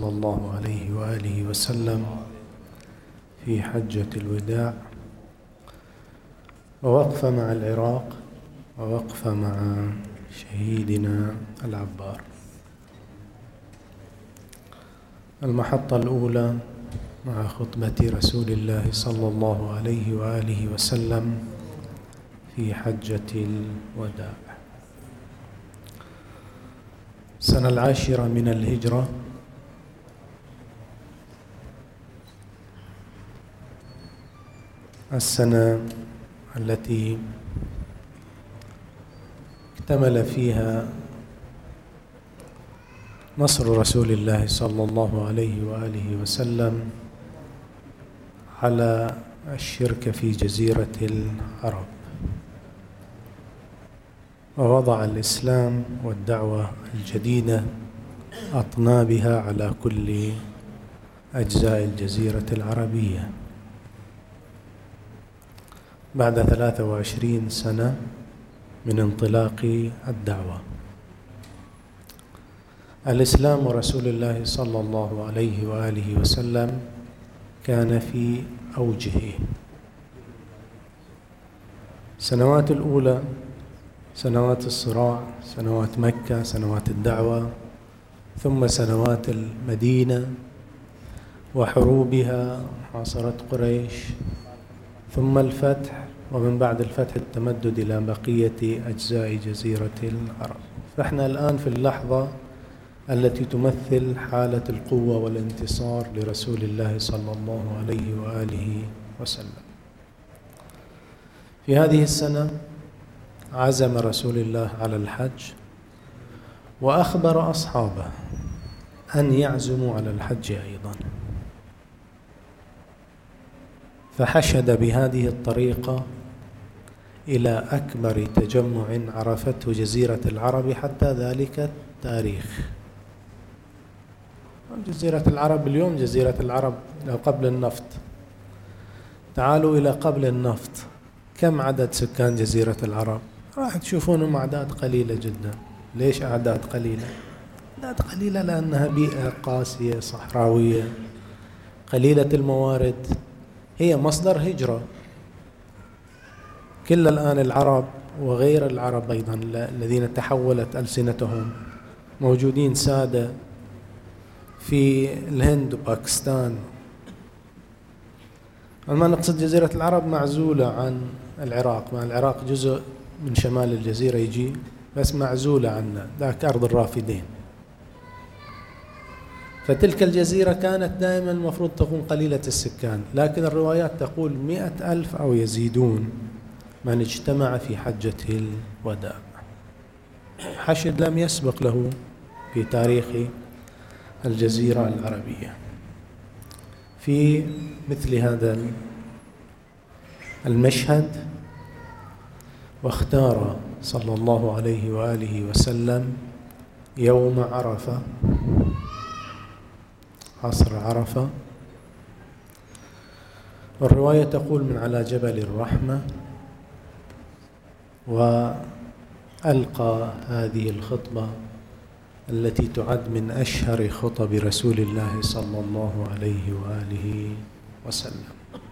صلى الله عليه وآله وسلم في حجة الوداع، ووقفة مع العراق، ووقفة مع شهيدنا العبار. المحطة الأولى مع خطبة رسول الله صلى الله عليه وآله وسلم في حجة الوداع. السنة 10 من الهجرة، السنة التي اكتمل فيها نصر رسول الله صلى الله عليه وآله وسلم على الشرك في جزيرة العرب، ووضع الإسلام والدعوة الجديدة أطنابها على كل أجزاء الجزيرة العربية. بعد 23 سنة من انطلاق الدعوة، الإسلام ورسول الله صلى الله عليه وآله وسلم كان في أوجه. السنوات الأولى سنوات الصراع، سنوات مكة، سنوات الدعوة، ثم سنوات المدينة وحروبها، محاصرة قريش، ثم الفتح، ومن بعد الفتح التمدد إلى بقية أجزاء جزيرة العرب. فإحنا الآن في اللحظة التي تمثل حالة القوة والانتصار لرسول الله صلى الله عليه وآله وسلم. في هذه السنة عزم رسول الله على الحج، وأخبر أصحابه أن يعزموا على الحج أيضا، فحشد بهذه الطريقة إلى أكبر تجمع عرفته جزيرة العرب حتى ذلك التاريخ. جزيرة العرب اليوم جزيرة العرب لو قبل النفط. تعالوا إلى قبل النفط، كم عدد سكان جزيرة العرب؟ راح تشوفونهم أعداد قليلة جدا. ليش أعداد قليلة؟ أعداد قليلة لأنها بيئة قاسية صحراوية قليلة الموارد، هي مصدر هجرة. كل الآن العرب وغير العرب أيضا الذين تحولت ألسنتهم موجودين سادة في الهند وباكستان. ما نقصد جزيرة العرب معزولة عن العراق، مع العراق جزء من شمال الجزيرة يجي، بس معزولة عنا، ذاك أرض الرافدين. فتلك الجزيرة كانت دائما المفروض تكون قليلة السكان، لكن الروايات تقول 100,000 أو يزيدون من اجتمع في حجة الوداع. حشد لم يسبق له في تاريخ الجزيرة العربية في مثل هذا المشهد. واختار صلى الله عليه وآله وسلم يوم عرفة، عصر عرفة، والرواية تقول من على جبل الرحمة، وألقى هذه الخطبة التي تعد من أشهر خطب رسول الله صلى الله عليه وآله وسلم.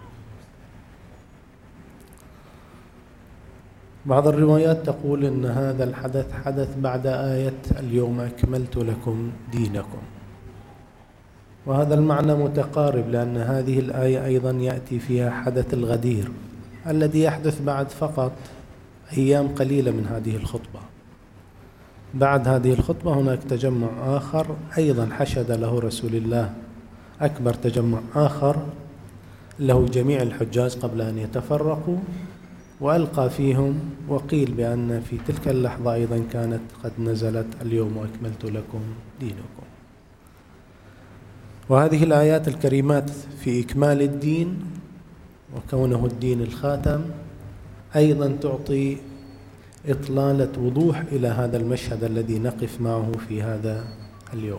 بعض الروايات تقول أن هذا الحدث حدث بعد آية اليوم أكملت لكم دينكم، وهذا المعنى متقارب، لأن هذه الآية أيضا يأتي فيها حدث الغدير الذي يحدث بعد فقط أيام قليلة من هذه الخطبة. بعد هذه الخطبة هناك تجمع آخر أيضا حشد له رسول الله، أكبر تجمع آخر له جميع الحجاج قبل أن يتفرقوا، وألقى فيهم، وقيل بأن في تلك اللحظة أيضا كانت قد نزلت اليوم أكملت لكم دينكم. وهذه الآيات الكريمات في إكمال الدين وكونه الدين الخاتم أيضا تعطي إطلالة وضوح إلى هذا المشهد الذي نقف معه في هذا اليوم.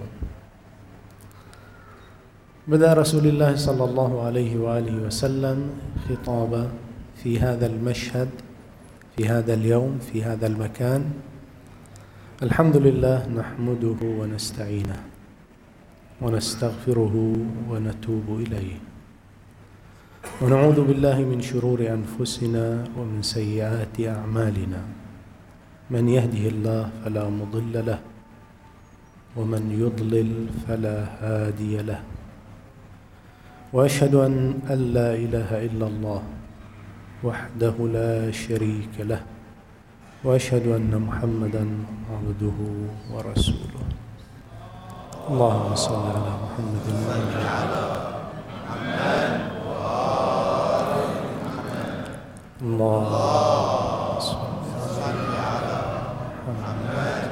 بدأ رسول الله صلى الله عليه وآله وسلم خطابه في هذا المشهد، في هذا اليوم، في هذا المكان. الحمد لله نحمده ونستعينه ونستغفره ونتوب إليه، ونعوذ بالله من شرور أنفسنا ومن سيئات أعمالنا، من يهده الله فلا مضل له ومن يضلل فلا هادي له، وأشهد أن لا إله إلا الله وحده لا شريك له، وأشهد أن محمدًا عبده ورسوله. اللهم صل على محمد وعلى آله محمد. اللهم صل على محمد.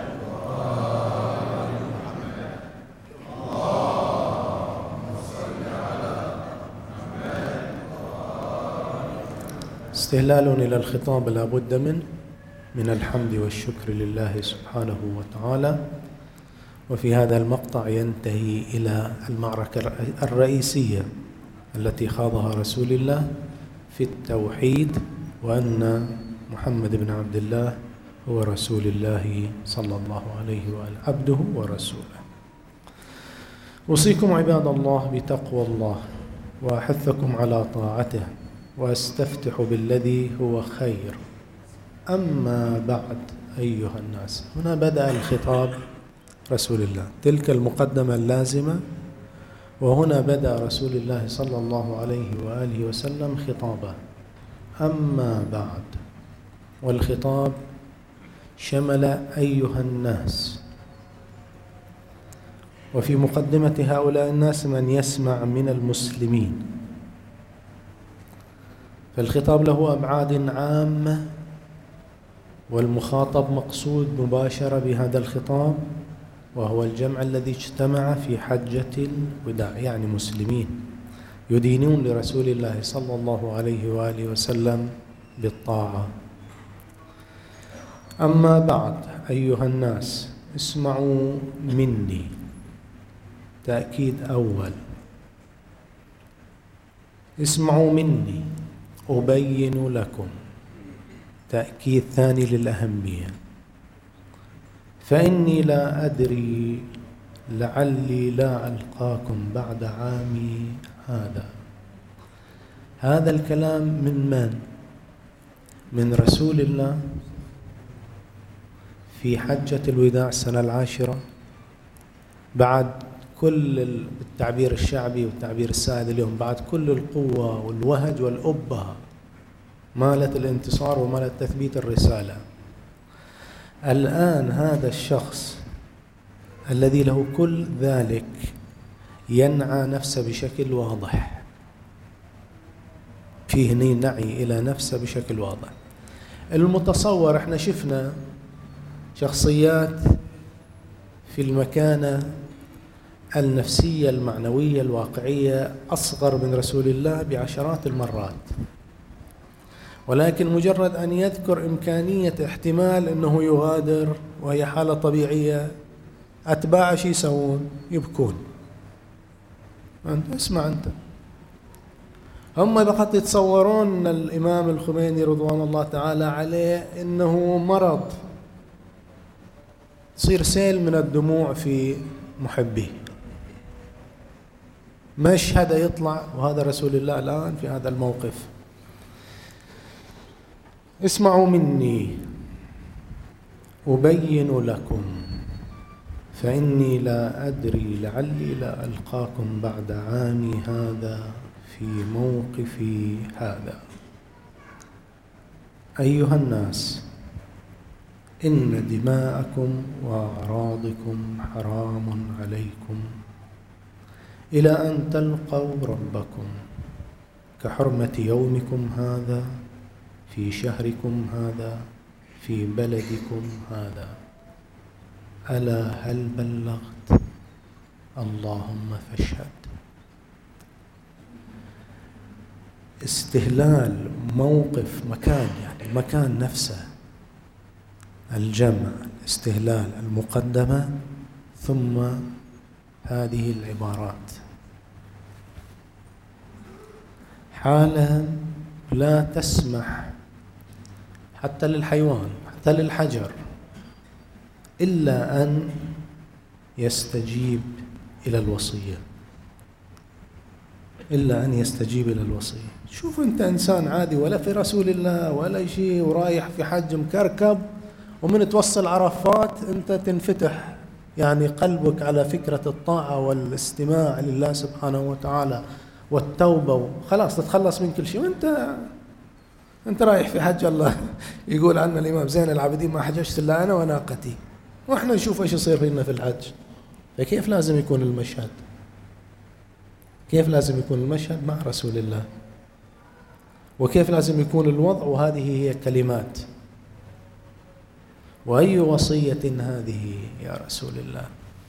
استهلال إلى الخطاب لا بد منه من الحمد والشكر لله سبحانه وتعالى. وفي هذا المقطع ينتهي إلى المعركة الرئيسية التي خاضها رسول الله في التوحيد، وأن محمد بن عبد الله هو رسول الله صلى الله عليه وآله، عبده ورسوله. أوصيكم عباد الله بتقوى الله، وأحثكم على طاعته، وأستفتح بالذي هو خير. أما بعد أيها الناس، هنا بدأ الخطاب رسول الله، تلك المقدمة اللازمة، وهنا بدأ رسول الله صلى الله عليه وآله وسلم خطابه. أما بعد، والخطاب شمل أيها الناس، وفي مقدمة هؤلاء الناس من يسمع من المسلمين، فالخطاب له أبعاد عامة، والمخاطب مقصود مباشرة بهذا الخطاب وهو الجمع الذي اجتمع في حجة الوداع، يعني مسلمين يدينون لرسول الله صلى الله عليه وآله وسلم بالطاعة. أما بعد أيها الناس، اسمعوا مني، تأكيد أول، اسمعوا مني أبين لكم، تأكيد ثاني للأهمية. فإني لا أدري لعلي لا ألقاكم بعد عامي هذا. هذا الكلام من؟ من رسول الله في حجة الوداع السنة العاشرة، بعد كل التعبير الشعبي والتعبير السائد اليوم، بعد كل القوة والوهج والأبة مالت الانتصار ومالت تثبيت الرسالة. الآن هذا الشخص الذي له كل ذلك ينعى نفسه بشكل واضح، فيه نعي إلى نفسه بشكل واضح. المتصور، احنا شفنا شخصيات في المكانة النفسية المعنوية الواقعية أصغر من رسول الله بعشرات المرات، ولكن مجرد أن يذكر إمكانية احتمال أنه يغادر وهي حالة طبيعية، أتباع شو يسوون؟ يبكون. اسمع أنت، هم فقط يتصورون أن الإمام الخميني رضوان الله تعالى عليه أنه مرض، تصير سيل من الدموع في محبيه، مشهد يطلع، وهذا رسول الله الآن في هذا الموقف. اسمعوا مني أبين لكم، فإني لا أدري لعلي لا ألقاكم بعد عامي هذا في موقفي هذا. أيها الناس، إن دماءكم وأعراضكم حرام عليكم إلى أن تلقوا ربكم، كحرمة يومكم هذا في شهركم هذا في بلدكم هذا. ألا هل بلغت؟ اللهم فاشهد. استهلال موقف مكان، يعني مكان نفسه، الجمع، استهلال المقدمة، ثم هذه العبارات. حالة لا تسمح حتى للحيوان، حتى للحجر، إلا أن يستجيب إلى الوصية، إلا أن يستجيب إلى الوصية. شوف أنت إنسان عادي ولا في رسول الله ولا شيء، ورايح في حج مكركب، ومن توصل عرفات أنت تنفتح يعني قلبك على فكرة الطاعة والاستماع لله سبحانه وتعالى والتوبة، وخلاص تتخلص من كل شيء. وأنت رايح في حج. الله يقول عنه الإمام زين العابدين: ما حججت إلا أنا وناقتي. وإحنا نشوف إيش يصير فينا في الحج. فكيف لازم يكون المشهد؟ كيف لازم يكون المشهد مع رسول الله؟ وكيف لازم يكون الوضع؟ وهذه هي كلمات. وأي وصية هذه يا رسول الله،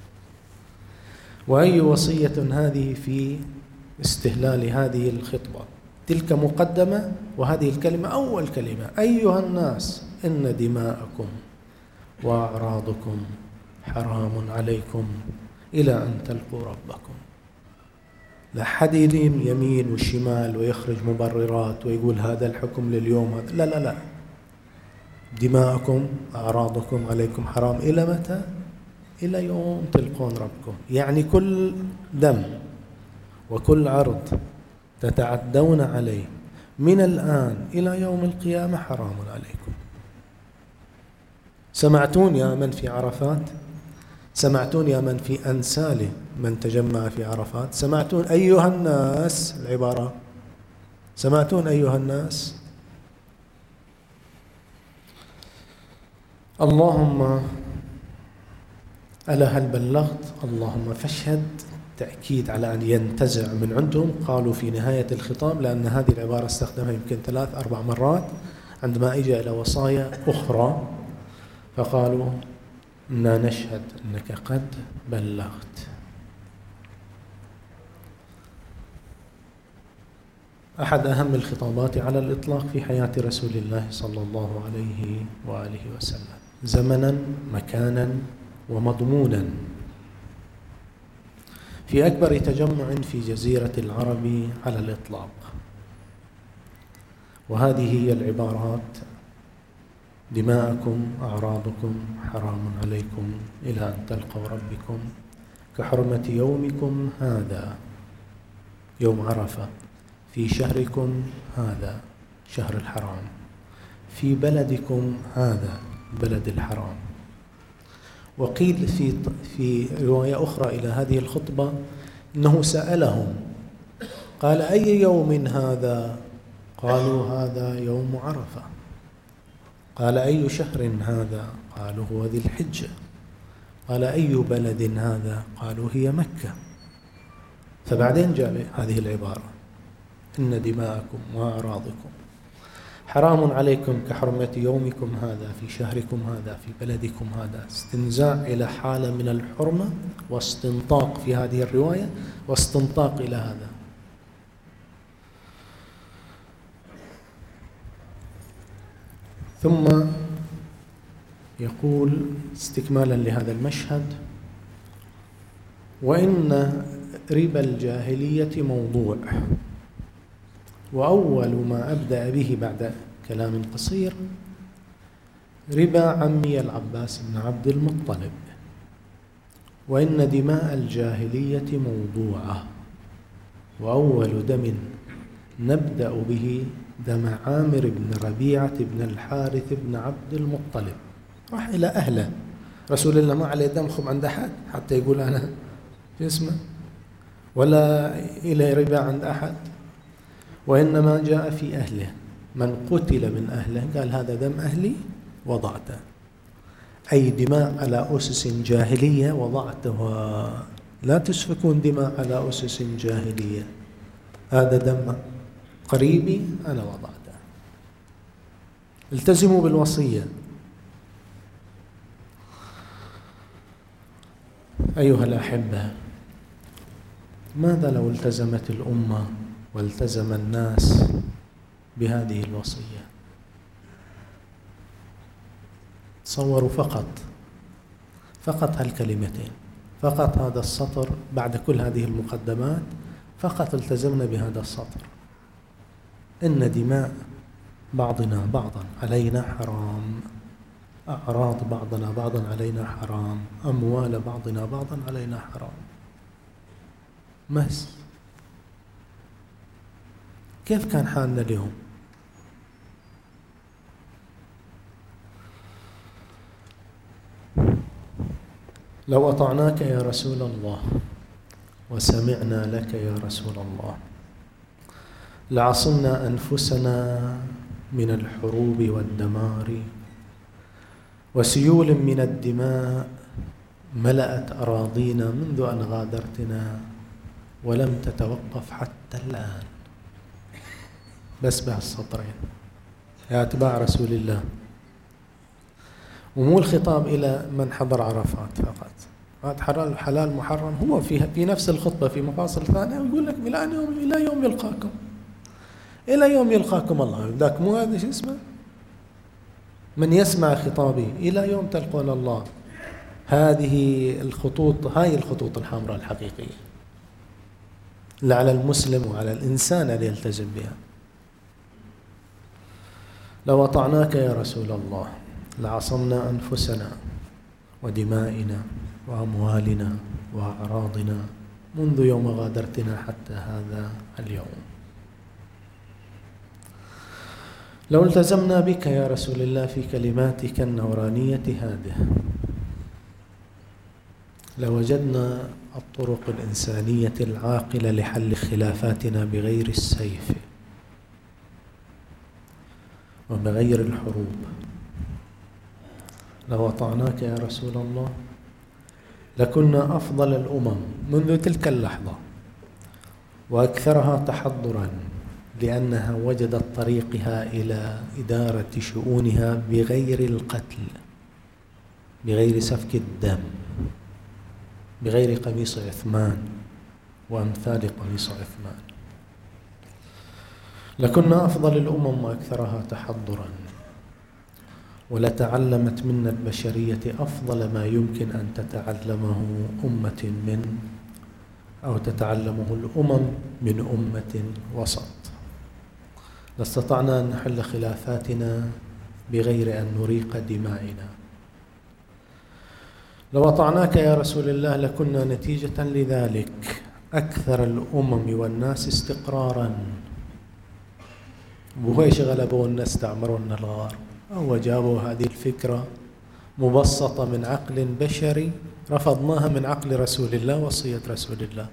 وأي وصية هذه في استهلال هذه الخطبة. تلك مقدمة، وهذه الكلمة أول كلمة: أيها الناس إن دماءكم وأعراضكم حرام عليكم إلى أن تلقوا ربكم. لا حد يمين والشمال ويخرج مبررات ويقول هذا الحكم لليوم هذا. لا لا لا، دماءكم أعراضكم عليكم حرام إلى متى؟ إلى يوم تلقون ربكم. يعني كل دم وكل عرض تتعدون عليه من الآن إلى يوم القيامة حرام عليكم. سمعتون يا من في عرفات؟ سمعتون يا من في أنسال من تجمع في عرفات؟ سمعتون أيها الناس العبارة؟ سمعتون أيها الناس؟ اللهم ألا هل بلغت؟ اللهم فاشهد. تأكيد على أن ينتزع من عندهم. قالوا في نهاية الخطاب، لأن هذه العبارة استخدمها يمكن 3-4 مرات عندما إجا إلى وصايا أخرى، فقالوا إنا نشهد أنك قد بلغت. أحد أهم الخطابات على الإطلاق في حياة رسول الله صلى الله عليه وآله وسلم، زمنا مكانا ومضمونا، في أكبر تجمع في جزيرة العرب على الإطلاق. وهذه هي العبارات: دماءكم أعراضكم حرام عليكم إلى أن تلقوا ربكم كحرمة يومكم هذا يوم عرفة، في شهركم هذا شهر الحرام، في بلدكم هذا بلد الحرام. وقيل في رواية أخرى إلى هذه الخطبة أنه سألهم قال: أي يوم هذا؟ قالوا: هذا يوم عرفة. قال: أي شهر هذا؟ قالوا: هو ذي الحجة. قال: أي بلد هذا؟ قالوا: هي مكة. فبعدين جاء هذه العبارة: إن دماءكم وأعراضكم حرام عليكم كحرمة يومكم هذا في شهركم هذا في بلدكم هذا. استنزاع إلى حالة من الحرمة واستنطاق في هذه الرواية، واستنطاق إلى هذا. ثم يقول استكمالا لهذا المشهد: وإن ربا الجاهلية موضوع. وأول ما أبدأ به بعد كلام قصير: ربا عمي العباس بن عبد المطلب. وإن دماء الجاهلية موضوعة، وأول دم نبدأ به دم عامر بن ربيعة بن الحارث بن عبد المطلب. راح إلى أهله. رسول الله ما عليه دمخم عند أحد حتى يقول أنا في اسمه، ولا إلى ربا عند أحد، وإنما جاء في أهله. من قتل من أهله قال: هذا دم أهلي وضعته، أي دماء على أسس جاهلية وضعتها. لا تسفكون دماء على أسس جاهلية، هذا دم قريبي أنا وضعته. التزموا بالوصية. أيها الأحبة، ماذا لو التزمت الأمة والتزم الناس بهذه الوصية؟ تصوروا فقط هالكلمتين، فقط هذا السطر بعد كل هذه المقدمات، فقط التزمنا بهذا السطر: إن دماء بعضنا بعضا علينا حرام، أعراض بعضنا بعضا علينا حرام، أموال بعضنا بعضا علينا حرام. بس. كيف كان حالنا اليوم؟ لو أطعناك يا رسول الله وسمعنا لك يا رسول الله لعصمنا أنفسنا من الحروب والدمار، وسيول من الدماء ملأت أراضينا منذ أن غادرتنا ولم تتوقف حتى الآن. بس بهالسطرين يا أتباع رسول الله. ومو الخطاب إلى من حضر عرفات فقط، هذا حلال محرم. هو في نفس الخطبة في مفاصل ثانية ويقول لك إلى يوم يلقاكم، إلى يوم يلقاكم الله. ذاك مو هذا شو اسمه؟ من يسمع خطابي إلى يوم تلقون الله. هاي الخطوط الحمراء الحقيقية اللي على المسلم وعلى الإنسان أن يلتزم بها. لو أطعناك يا رسول الله لعصمنا أنفسنا ودمائنا وأموالنا وأعراضنا منذ يوم غادرتنا حتى هذا اليوم. لو التزمنا بك يا رسول الله في كلماتك النورانية هذه لوجدنا الطرق الإنسانية العاقلة لحل خلافاتنا بغير السيف وبغير الحروب. لو أطعناك يا رسول الله لكنا أفضل الأمم منذ تلك اللحظة وأكثرها تحضراً، لأنها وجدت طريقها إلى إدارة شؤونها بغير القتل، بغير سفك الدم، بغير قميص عثمان وأمثال قميص عثمان. لكنا أفضل الأمم وأكثرها تحضراً، ولتعلمت منا البشرية أفضل ما يمكن أن تتعلمه تتعلمه الأمم من أمة وسط. لاستطعنا أن نحل خلافاتنا بغير أن نريق دمائنا. لو أطعناك يا رسول الله لكنا نتيجة لذلك أكثر الأمم والناس استقراراً. وهيش غلبوا الناس استعمرونا الغار، أو جابوا هذه الفكرة مبسطة من عقل بشري رفضناها من عقل رسول الله وصية رسول الله،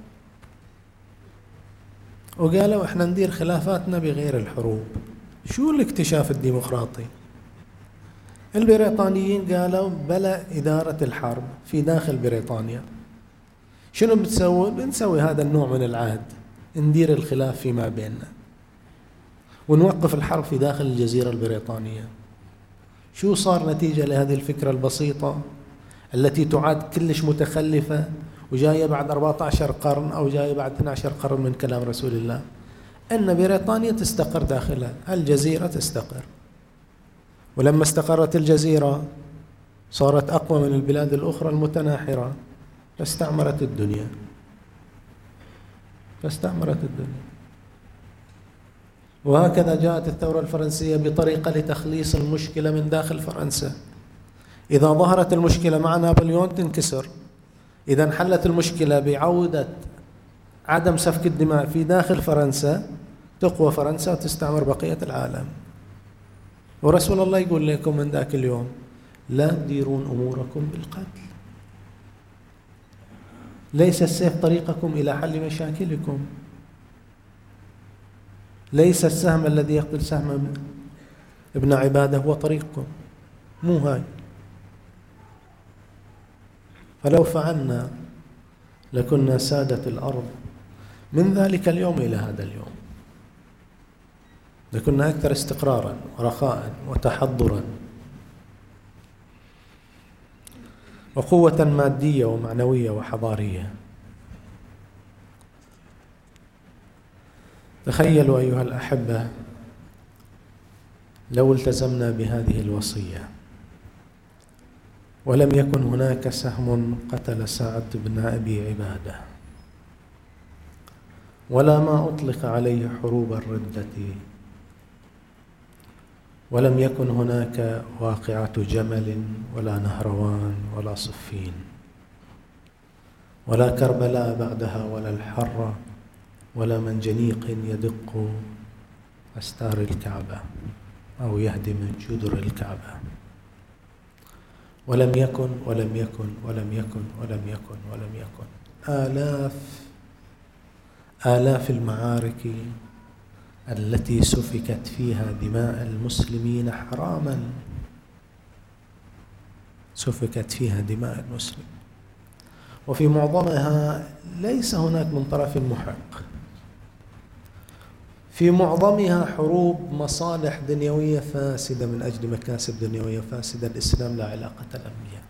وقالوا إحنا ندير خلافاتنا بغير الحروب. شو الاكتشاف الديمقراطي؟ البريطانيين قالوا بلا إدارة الحرب في داخل بريطانيا. شنو بتسوي؟ بنسوي هذا النوع من العهد، ندير الخلاف فيما بيننا ونوقف الحرب في داخل الجزيرة البريطانية. شو صار نتيجة لهذه الفكرة البسيطة التي تعد كلش متخلفة وجاية بعد 14 قرن أو جاية بعد 12 قرن من كلام رسول الله؟ أن بريطانيا تستقر داخلها، الجزيرة تستقر. ولما استقرت الجزيرة صارت أقوى من البلاد الأخرى المتناحرة، فاستعمرت الدنيا. وهكذا جاءت الثورة الفرنسية بطريقة لتخليص المشكلة من داخل فرنسا. إذا ظهرت المشكلة مع نابليون تنكسر، إذا انحلت المشكلة بعودة عدم سفك الدماء في داخل فرنسا تقوى فرنسا وتستعمر بقية العالم. ورسول الله يقول لكم من ذاك اليوم لا تديرون أموركم بالقتل، ليس السيف طريقكم إلى حل مشاكلكم، ليس السهم الذي يقتل سهم ابن عبادة هو طريقكم، مو هاي. فلو فعلنا لكنا سادة الأرض من ذلك اليوم إلى هذا اليوم، لكنا أكثر استقراراً ورخاء وتحضراً وقوة مادية ومعنوية وحضارية. تخيلوا أيها الأحبة لو التزمنا بهذه الوصية ولم يكن هناك سهم قتل سعد بن أبي عبادة، ولا ما أطلق عليه حروب الردة، ولم يكن هناك واقعة جمل ولا نهروان ولا صفين، ولا كربلاء بعدها ولا الحرة ولا منجنيق يدق أستار الكعبة أو يهدم جدر الكعبة. ولم يكن ولم يكن ولم يكن ولم يكن ولم يكن. آلاف المعارك التي سفكت فيها دماء المسلمين حراما، سفكت فيها دماء المسلمين، وفي معظمها ليس هناك من طرف محق، في معظمها حروب مصالح دنيوية فاسدة من أجل مكاسب دنيوية فاسدة. الإسلام لا علاقة له بها.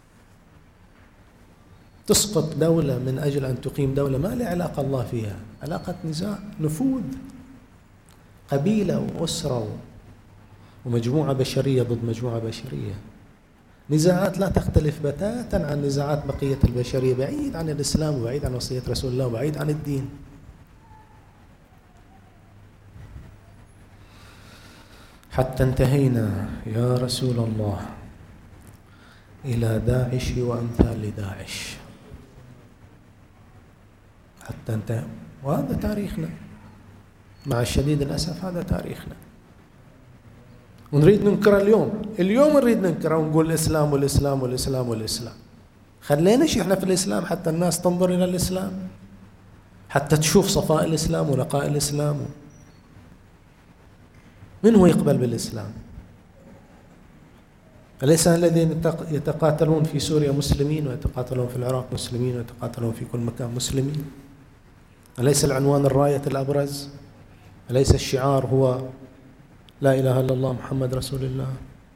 تسقط دولة من أجل أن تقيم دولة ما لا علاقة الله فيها، علاقة نزاع نفوذ، قبيلة وأسرة ومجموعة بشرية ضد مجموعة بشرية. نزاعات لا تختلف بتاتا عن نزاعات بقية البشرية، بعيد عن الإسلام وبعيد عن وصية رسول الله وبعيد عن الدين. حتى انتهينا يا رسول الله إلى داعش وأمثال داعش، حتى انتهى. وهذا تاريخنا مع الشديد الأسف، هذا تاريخنا، ونريد ننكره اليوم نريد ننكره ونقول الإسلام والإسلام والإسلام والإسلام. خليناش إحنا في الإسلام حتى الناس تنظر إلى الإسلام، حتى تشوف صفاء الإسلام ونقاء الإسلام. من هو يقبل بالإسلام؟ أليس الذين يتقاتلون في سوريا مسلمين، ويتقاتلون في العراق مسلمين، ويتقاتلون في كل مكان مسلمين؟ أليس العنوان الراية الأبرز؟ أليس الشعار هو لا إله إلا الله محمد رسول الله؟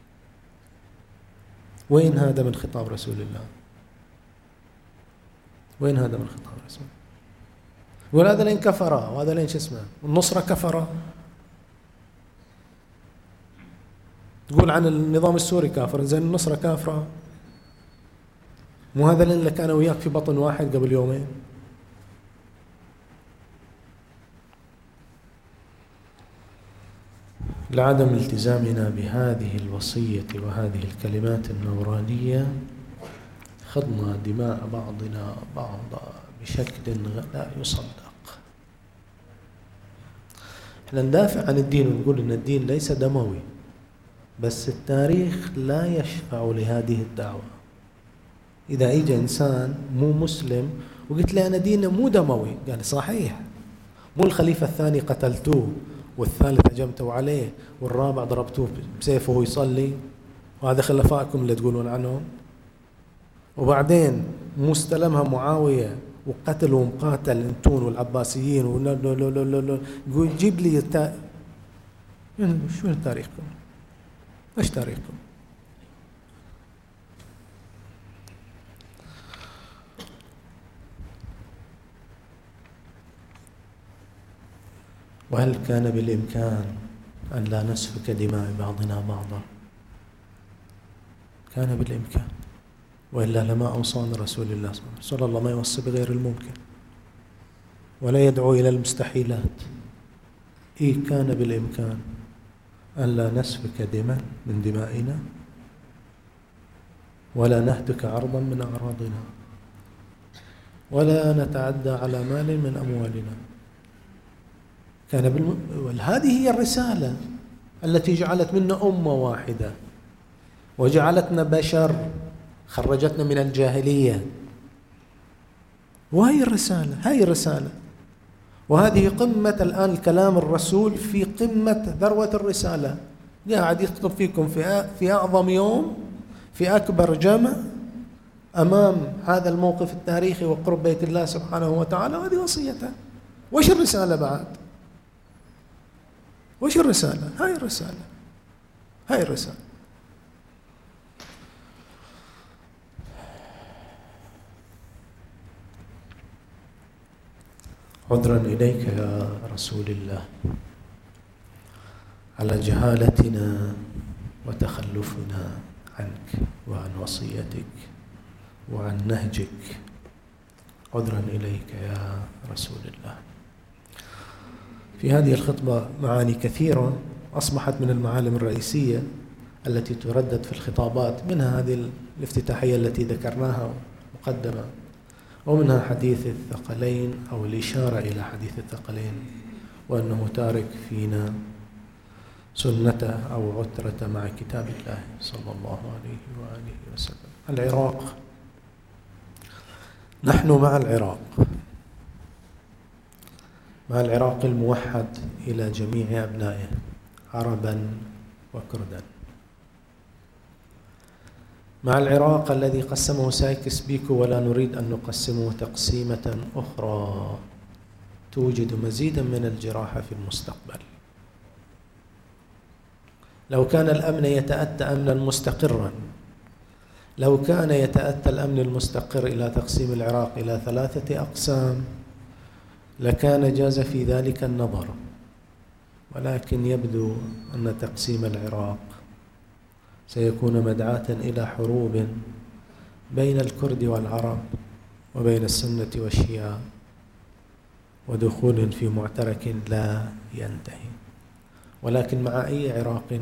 وين هذا من خطاب رسول الله؟ وين هذا من خطاب رسول الله؟ وهذا لين كفر، وهذا لين شو اسمه النصرة كفر. تقول عن النظام السوري كافر، زين النصرة كافرة. مو هذا اللي كانوا وياك في بطن واحد قبل يومين؟ لعدم التزامنا بهذه الوصية وهذه الكلمات النورانية خضنا دماء بعضنا بعضا بشكل لا يصدق. احنا ندافع عن الدين ونقول ان الدين ليس دموي، بس التاريخ لا يشفع لهذه الدعوة. إذا إجا إنسان مو مسلم وقلت له أنا ديني مو دموي، قال صحيح، مو الخليفة الثاني قتلتوه والثالث هجمتوا عليه والرابع ضربتوه بسيفه وهو يصلي، وهذا خلفائكم اللي تقولون عنهم؟ وبعدين مو استلمها معاوية وقتل ومقاتل انتون والعباسيين يقول جيب لي شو تاريخكم؟ ايش تاريخكم؟ وهل كان بالإمكان أن لا نسفك دماء بعضنا بعضا؟ كان بالإمكان، وإلا لما أوصانا رسول الله صلى الله عليه وسلم ما يوصي بغير الممكن ولا يدعو إلى المستحيلات. كان بالإمكان أن لا نسفك دماء من دمائنا ولا نهتك عرضا من أعراضنا ولا نتعدى على مال من أموالنا. هذه هي الرسالة التي جعلت منا أمة واحدة وجعلتنا بشر، خرجتنا من الجاهلية. وهي الرسالة، وهذه قمة الآن الكلام الرسول في قمة ذروة الرسالة، قاعد يخطب فيكم في أعظم يوم في أكبر جمع أمام هذا الموقف التاريخي وقرب بيت الله سبحانه وتعالى، وهذه وصيته. وش الرسالة بعد؟ وش الرسالة؟ هاي الرسالة. عذرا إليك يا رسول الله على جهالتنا وتخلفنا عنك وعن وصيتك وعن نهجك. عذرا إليك يا رسول الله. في هذه الخطبة معاني كثيرة أصبحت من المعالم الرئيسية التي تردد في الخطابات، منها هذه الافتتاحية التي ذكرناها مقدمة، ومنها حديث الثقلين أو الإشارة إلى حديث الثقلين، وأنه تارك فينا سنته أو عترة مع كتاب الله صلى الله عليه وآله وسلم. العراق، نحن مع العراق، مع العراق الموحد إلى جميع أبنائه عربا وكردا، مع العراق الذي قسمه سايكس بيكو ولا نريد أن نقسمه تقسيمة أخرى توجد مزيدا من الجراحة في المستقبل. لو كان الأمن يتأتى أمنا مستقرا، لو كان يتأتى الأمن المستقر إلى تقسيم العراق إلى 3 أقسام لكان جاز في ذلك النظر، ولكن يبدو أن تقسيم العراق سيكون مدعاة إلى حروب بين الكرد والعرب وبين السنة والشيعة، ودخول في معترك لا ينتهي. ولكن مع أي عراق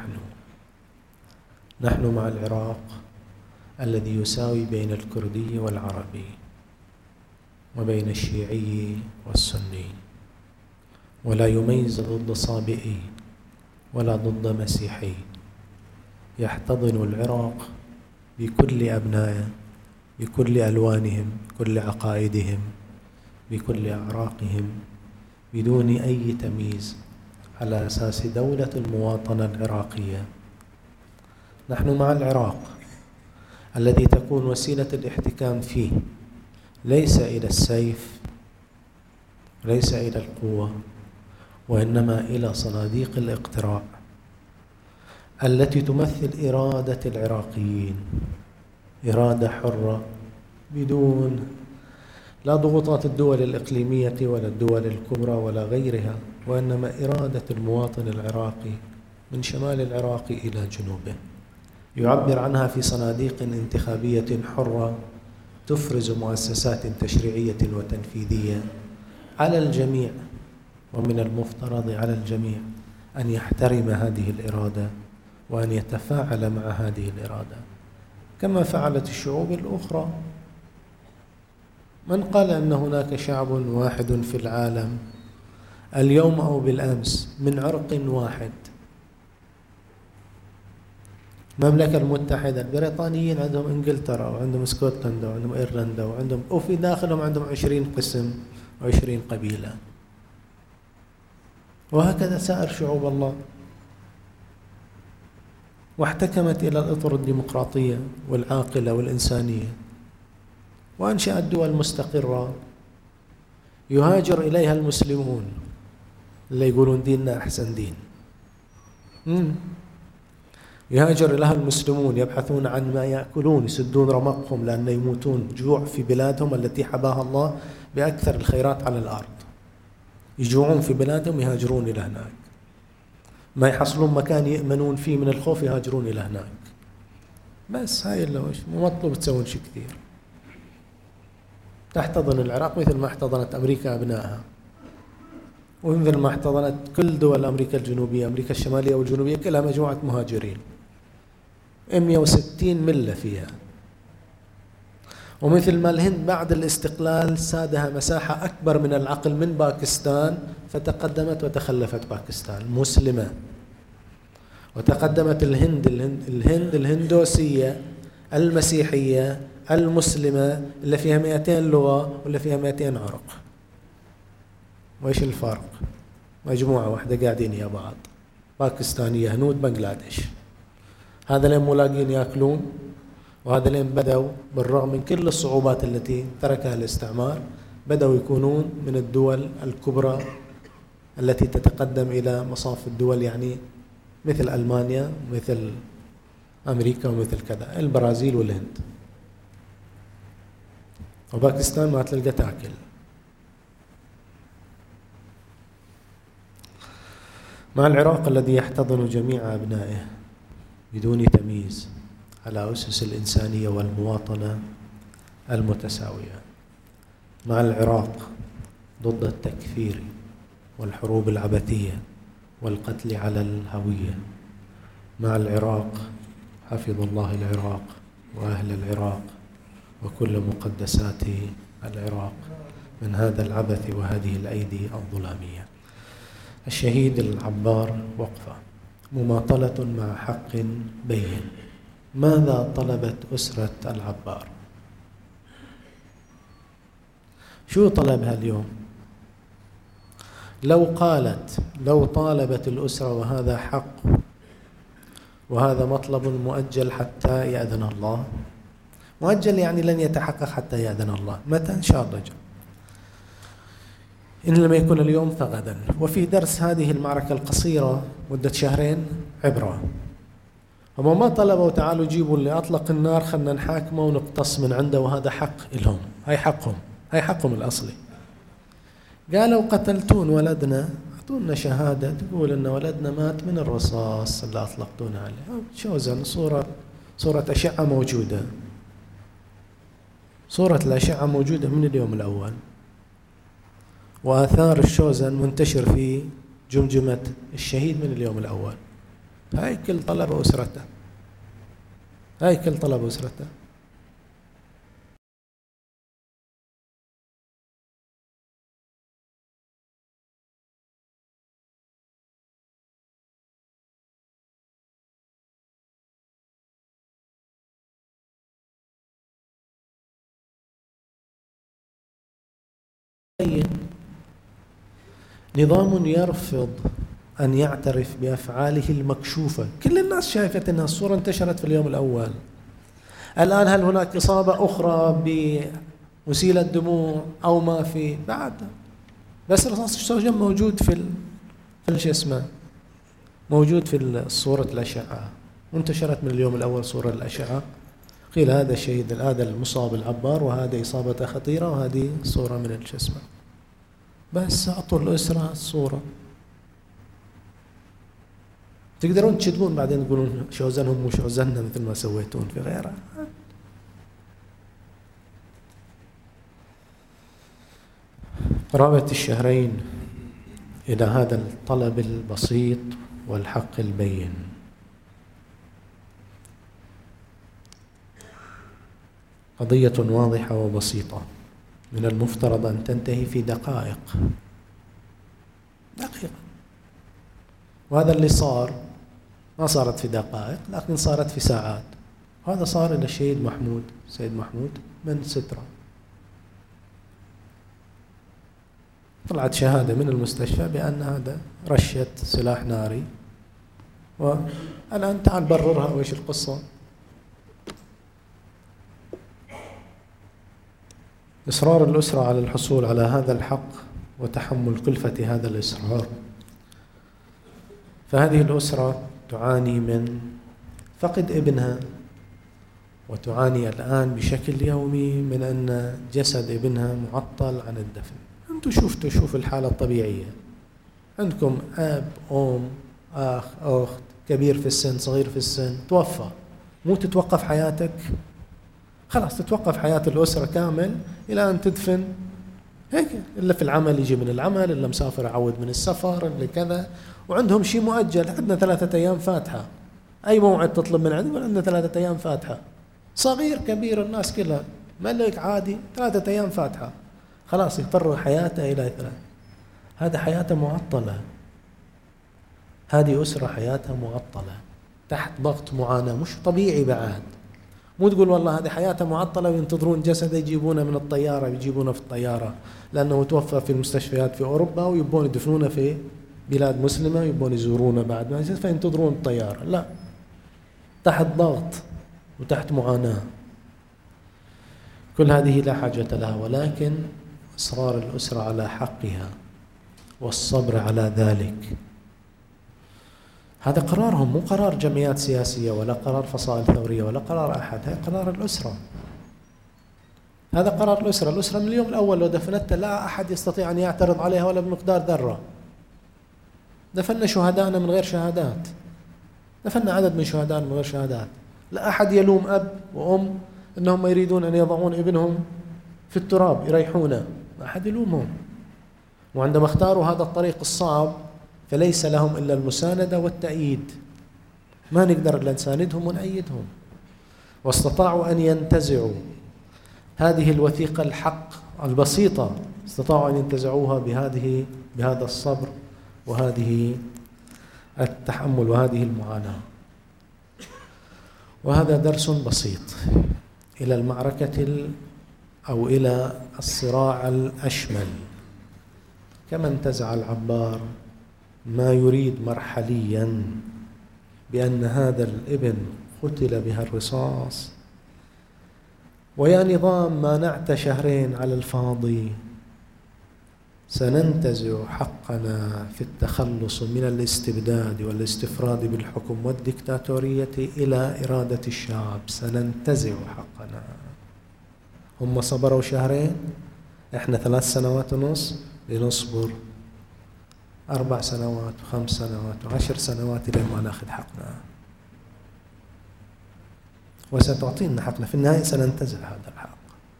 نحن مع العراق الذي يساوي بين الكردي والعربي وبين الشيعي والسني، ولا يميز ضد صابئي ولا ضد مسيحي، يحتضن العراق بكل أبنائه، بكل ألوانهم، بكل عقائدهم، بكل أعراقهم، بدون أي تمييز، على أساس دولة المواطنة العراقية. نحن مع العراق الذي تكون وسيلة الاحتكام فيه ليس إلى السيف، ليس إلى القوة، وإنما إلى صناديق الاقتراع التي تمثل إرادة العراقيين، إرادة حرة بدون لا ضغوطات الدول الإقليمية ولا الدول الكبرى ولا غيرها، وإنما إرادة المواطن العراقي من شمال العراق إلى جنوبه، يعبر عنها في صناديق انتخابية حرة تفرز مؤسسات تشريعية وتنفيذية على الجميع. ومن المفترض على الجميع أن يحترم هذه الإرادة وأن يتفاعل مع هذه الإرادة كما فعلت الشعوب الأخرى. من قال أن هناك شعب واحد في العالم اليوم أو بالأمس من عرق واحد؟ المملكة المتحدة، البريطانيين عندهم إنجلترا وعندهم اسكتلندا وعندهم إيرلندا وعندهم، وفي داخلهم عندهم 20 قسم و20 قبيلة، وهكذا سائر شعوب الله. واحتكمت إلى الأطر الديمقراطية والعاقلة والإنسانية، وأنشأت دول مستقرة يهاجر إليها المسلمون اللي يقولون ديننا أحسن دين، يهاجر إليها المسلمون يبحثون عن ما يأكلون، يسدون رمقهم لأن يموتون جوع في بلادهم التي حباها الله بأكثر الخيرات على الأرض، يجوعون في بلادهم يهاجرون إلى هناك، ما يحصلون مكان يأمنون فيه من الخوف يهاجرون إلى هناك. بس هاي اللي مو مطلوب تسوون شيء كثير. تحتضن العراق مثل ما احتضنت أمريكا أبنائها، ومثل ما احتضنت كل دول أمريكا الجنوبية، أمريكا الشمالية والجنوبية كلها مجموعة مهاجرين 160 ملة فيها. ومثل ما الهند بعد الاستقلال سادها مساحة أكبر من العقل من باكستان، فتقدمت وتخلفت باكستان مسلمة، وتقدمت الهند الهندوسية المسيحية المسلمة اللي فيها 200 لغة ولا فيها 200 عرق. وإيش الفرق؟ مجموعة واحدة قاعدين يا بعض، باكستانية هنود بنغلاديش، هذا لين ملاقين يأكلون، وهذا لين بدأوا بالرغم من كل الصعوبات التي تركها الاستعمار بدأوا يكونون من الدول الكبرى التي تتقدم إلى مصاف الدول، يعني مثل ألمانيا مثل أمريكا ومثل كذا، البرازيل والهند. وباكستان ما تلقى تاكل. مع العراق الذي يحتضن جميع أبنائه بدون تمييز على أسس الإنسانية والمواطنة المتساوية. مع العراق ضد التكفير والحروب العبثية والقتل على الهوية. مع العراق حفظ الله العراق وأهل العراق وكل مقدسات العراق من هذا العبث وهذه الأيدي الظلامية. الشهيد العبار وقفة، مماطلة مع حق بين. ماذا طلبت أسرة العبار؟ شو طلبها اليوم؟ لو طالبت الأسرة وهذا حق وهذا مطلب مؤجل حتى يأذن الله، مؤجل يعني لن يتحقق حتى يأذن الله، متى؟ إن شاء الله جل. إن لم يكن اليوم فغدا. وفي درس هذه المعركة القصيرة مدة شهرين عبرة. هم ما طلبوا تعالوا جيبوا اللي أطلق النار خلنا نحاكمه ونقتص من عنده وهذا حق لهم، هاي حقهم، هاي حقهم الأصلي. قالوا قتلتون ولدنا، أعطونا شهادة تقول أن ولدنا مات من الرصاص اللي أطلقتون عليه. شوزن صورة أشعة موجودة، صورة الأشعة موجودة من اليوم الأول، وآثار الشوزن منتشر في جمجمة الشهيد من اليوم الأول. هاي كل طلب أسرته، هاي كل طلب أسرته. نظام يرفض أن يعترف بأفعاله المكشوفة. كل الناس شايفت أن الصورة انتشرت في اليوم الأول. الآن هل هناك إصابة أخرى بمسيلة دموع أو ما في؟ بعد بس رصاص الشوجن موجود في شو اسمه، موجود في صورة الأشعة، انتشرت من اليوم الأول صورة الأشعة. قيل هذا الشهيد، هذا المصاب العبار، وهذا إصابة خطيرة، وهذه صورة من شو اسمه. بس أعطوا الأسرة الصورة. تقدرون تشدون بعدين تقولون شوزنهم وشوزننا مثل ما سويتون في غيرها. قرابة الشهرين إلى هذا الطلب البسيط والحق البين. قضية واضحة وبسيطة من المفترض أن تنتهي في دقائق، وهذا اللي صار. ما صارت في دقائق لكن صارت في ساعات. وهذا صار إلى الشهيد محمود، سيد محمود من سترة. طلعت شهادة من المستشفى بأن هذا رشة سلاح ناري، والآن تعال بررها وإيش القصة. إصرار الأسرة على الحصول على هذا الحق وتحمل كلفة هذا الإصرار. فهذه الأسرة تعاني من فقد ابنها، وتعاني الآن بشكل يومي من أن جسد ابنها معطل عن الدفن. أنتم شوفوا الحالة الطبيعية. عندكم أب، أم، أخ، أخت، كبير في السن، صغير في السن، توفى. مو تتوقف حياتك؟ خلاص تتوقف حياة الأسرة كامل إلى أن تدفن. هيك إلا في العمل يجي من العمل، إلا مسافر يعود من السفر، إلا كذا. وعندهم شيء مؤجل، عندنا 3 أيام فاتحة. أي موعد تطلب من عندهم عندنا 3 أيام فاتحة. صغير كبير الناس كلها ملك عادي 3 أيام فاتحة. خلاص يضطر حياته إلى 3. هذا حياته معطلة. هذه أسرة حياتها معطلة تحت ضغط معاناة مش طبيعي بعد. مو تقول والله هذه حياته معطلة وينتظرون جسده يجيبونه من الطيارة، يجيبونه في الطيارة لأنه توفى في المستشفيات في أوروبا ويبون يدفنونه في بلاد مسلمة ويبون يزورونه بعد ما فينتظرون الطيارة. لا، تحت ضغط وتحت معاناة. كل هذه لا حاجة لها، ولكن إصرار الأسرة على حقها والصبر على ذلك. هذا قرارهم، مو قرار جمعيات سياسية ولا قرار فصائل ثورية ولا قرار أحد. هذا قرار الأسرة. هذا قرار الأسرة. الأسرة من اليوم الأول لو دفنتها لا أحد يستطيع أن يعترض عليها ولا بمقدار ذرة. دفننا شهداءنا من غير شهادات، دفننا عدد من شهداءنا من غير شهادات. لا أحد يلوم أب وأم أنهم يريدون أن يضعون ابنهم في التراب يريحونه، ما أحد يلومهم. وعندما اختاروا هذا الطريق الصعب فليس لهم إلا المساندة والتأييد. ما نقدر إلا نساندهم ونأيدهم. واستطاعوا أن ينتزعوا هذه الوثيقة الحق البسيطة استطاعوا أن ينتزعوها بهذا الصبر وهذه التحمل وهذه المعاناة. وهذا درس بسيط إلى المعركة أو إلى الصراع الأشمل. كما انتزع العبار ما يريد مرحليا بأن هذا الابن قتل بها الرصاص، ويا نظام ما نعت شهرين على الفاضي، سننتزع حقنا في التخلص من الاستبداد والاستفراد بالحكم والديكتاتورية إلى إرادة الشعب. سننتزع حقنا. هم صبروا شهرين، احنا 3 سنوات ونص، لنصبر 4 سنوات و5 سنوات و10 سنوات إلى ما ناخذ حقنا. وستعطينا حقنا في النهاية، سننتزع هذا الحق.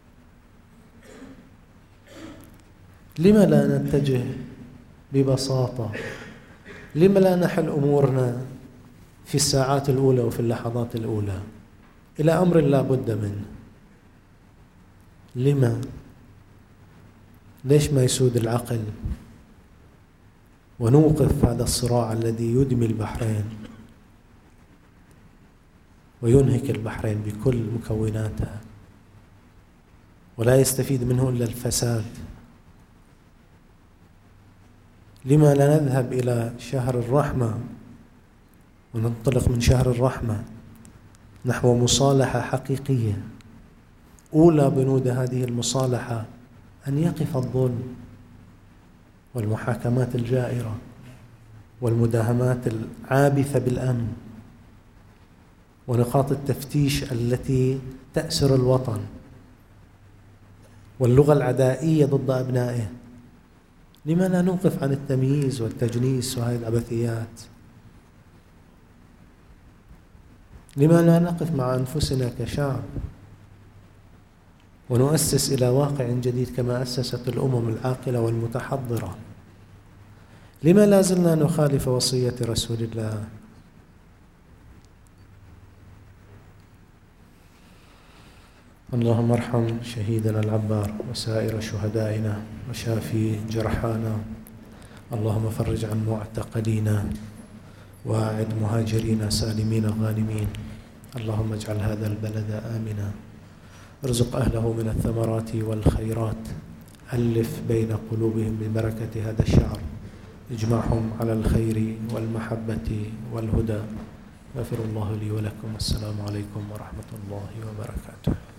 لما لا نتجه ببساطة؟ لما لا نحل أمورنا في الساعات الأولى وفي اللحظات الأولى إلى أمر لا بد منه؟ لما؟ ليش ما يسود العقل ونوقف هذا الصراع الذي يدمي البحرين وينهك البحرين بكل مكوناتها، ولا يستفيد منه إلا الفساد؟ لما لا نذهب إلى شهر الرحمة وننطلق من شهر الرحمة نحو مصالحة حقيقية؟ أولى بنود هذه المصالحة أن يقف الظلم والمحاكمات الجائرة والمداهمات العابثة بالأمن ونقاط التفتيش التي تأسر الوطن واللغة العدائية ضد أبنائه. لما لا نوقف عن التمييز والتجنيس وهذه العبثيات؟ لما لا نقف مع أنفسنا كشعب ونؤسس إلى واقع جديد كما أسست الأمم العاقلة والمتحضرة؟ لما لا زلنا نخالف وصية رسول الله؟ اللهم ارحم شهيدنا العبار وسائر شهدائنا وشافي جرحانا. اللهم فرج عن معتقلينا واعد مهاجرين سالمين غانمين. اللهم اجعل هذا البلد آمنا، ارزق أهله من الثمرات والخيرات، ألف بين قلوبهم ببركة هذا الشعر، اجمعهم على الخير والمحبة والهدى. غفر الله لي ولكم، والسلام عليكم ورحمة الله وبركاته.